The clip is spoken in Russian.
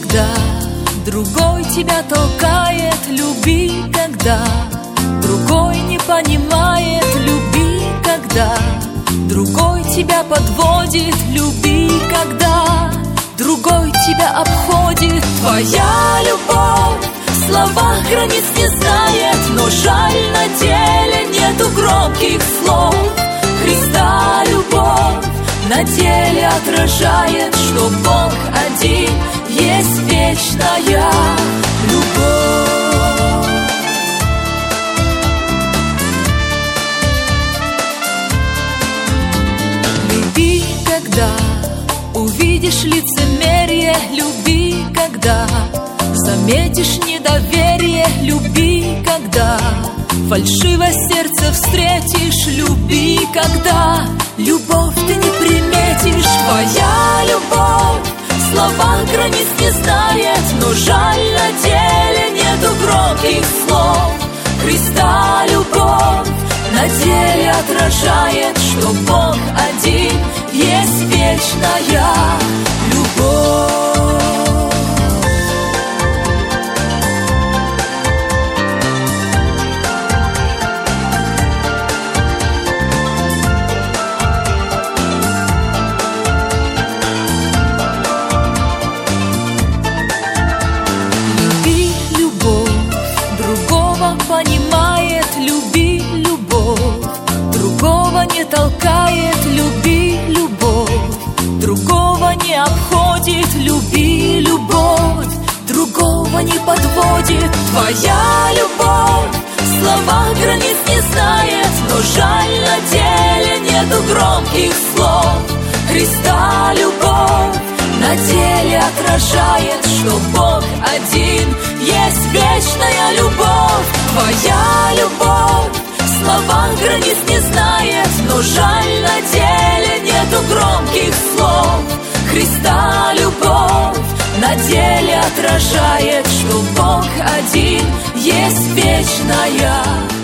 когда другой тебя толкает, люби, когда другой не понимает, люби, когда другой тебя подводит, люби, когда другой тебя обходит. Твоя любовь в словах границ не знает, но жаль, на деле нету громких слов. Христа любовь на деле отражает, что Бог один есть вечная любовь. Люби, когда увидишь лицемерие, люби, когда заметишь недоверие, люби, когда фальшивое сердце встретишь, люби, когда любовь ты не приметишь. Твоя любовь в словах границ не знает, но жаль, на деле нету громких слов. Христа любовь на деле отражает, что Бог один есть вечная любовь. Люби любовь, другого понимает, люби любовь, другого не толкает, люби любовь, другого не обходит, люби любовь, другого не подводит. Твоя любовь в словах границ не знает, но жаль, на деле нету громких слов. Христа любовь на деле отражает, что Бог один есть вечная любовь. Твоя любовь в словах границ не знает, но жаль, на деле нету громких слов. Христа любовь на деле отражает, что Бог один есть вечная